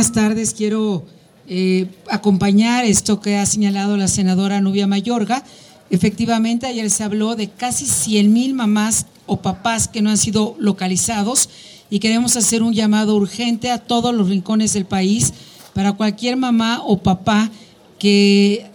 buenas tardes. Quiero acompañar esto que ha señalado la senadora Nubia Mayorga. Efectivamente, ayer se habló de casi 100,000 mamás o papás que no han sido localizados y queremos hacer un llamado urgente a todos los rincones del país para cualquier mamá o papá que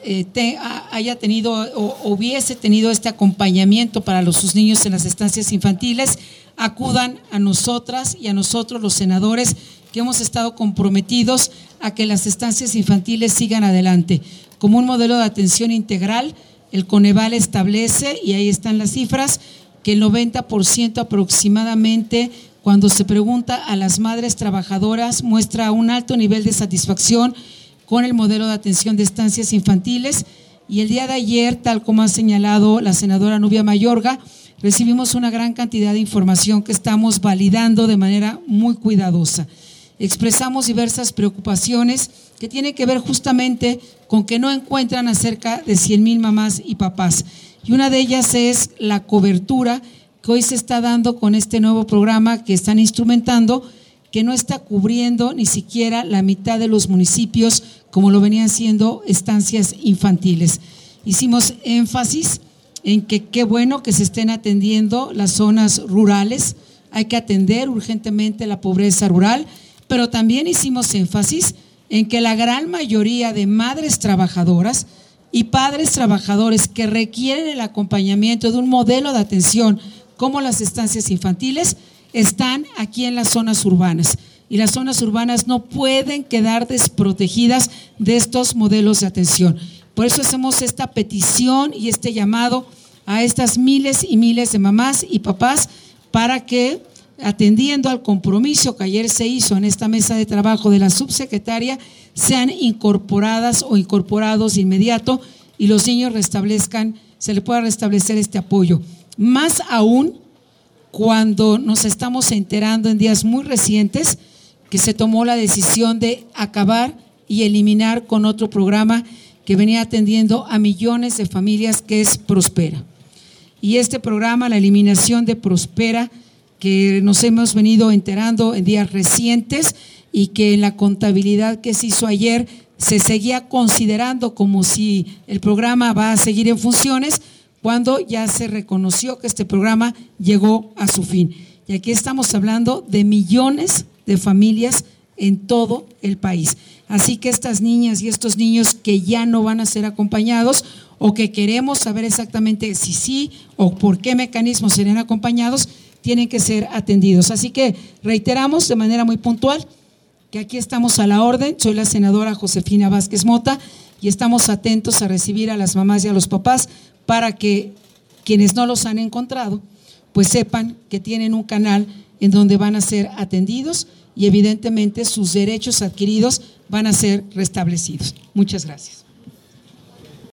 haya tenido o hubiese tenido este acompañamiento para sus niños en las estancias infantiles, acudan a nosotras y a nosotros los senadores que hemos estado comprometidos a que las estancias infantiles sigan adelante. Como un modelo de atención integral, el Coneval establece, y ahí están las cifras, que el 90% aproximadamente, cuando se pregunta a las madres trabajadoras, muestra un alto nivel de satisfacción con el modelo de atención de estancias infantiles. Y el día de ayer, tal como ha señalado la senadora Nubia Mayorga, recibimos una gran cantidad de información que estamos validando de manera muy cuidadosa. Expresamos diversas preocupaciones que tienen que ver justamente con que no encuentran a cerca de 100,000 mamás y papás. Y una de ellas es la cobertura que hoy se está dando con este nuevo programa que están instrumentando, que no está cubriendo ni siquiera la mitad de los municipios como lo venían siendo estancias infantiles. Hicimos énfasis en que qué bueno que se estén atendiendo las zonas rurales, hay que atender urgentemente la pobreza rural, pero también hicimos énfasis en que la gran mayoría de madres trabajadoras y padres trabajadores que requieren el acompañamiento de un modelo de atención como las estancias infantiles están aquí en las zonas urbanas, y las zonas urbanas no pueden quedar desprotegidas de estos modelos de atención. Por eso hacemos esta petición y este llamado a estas miles y miles de mamás y papás para que, atendiendo al compromiso que ayer se hizo en esta mesa de trabajo de la subsecretaria, sean incorporadas o incorporados de inmediato y los niños se le pueda restablecer este apoyo. Más aún cuando nos estamos enterando en días muy recientes que se tomó la decisión de acabar y eliminar con otro programa que venía atendiendo a millones de familias, que es Prospera. Y este programa, la eliminación de Prospera, que nos hemos venido enterando en días recientes y que en la contabilidad que se hizo ayer se seguía considerando como si el programa va a seguir en funciones, cuando ya se reconoció que este programa llegó a su fin. Y aquí estamos hablando de millones de familias en todo el país. Así que estas niñas y estos niños que ya no van a ser acompañados o que queremos saber exactamente si sí o por qué mecanismos serían acompañados, tienen que ser atendidos. Así que reiteramos de manera muy puntual que aquí estamos a la orden. Soy la senadora Josefina Vázquez Mota y estamos atentos a recibir a las mamás y a los papás para que quienes no los han encontrado pues sepan que tienen un canal en donde van a ser atendidos y evidentemente sus derechos adquiridos van a ser restablecidos. Muchas gracias.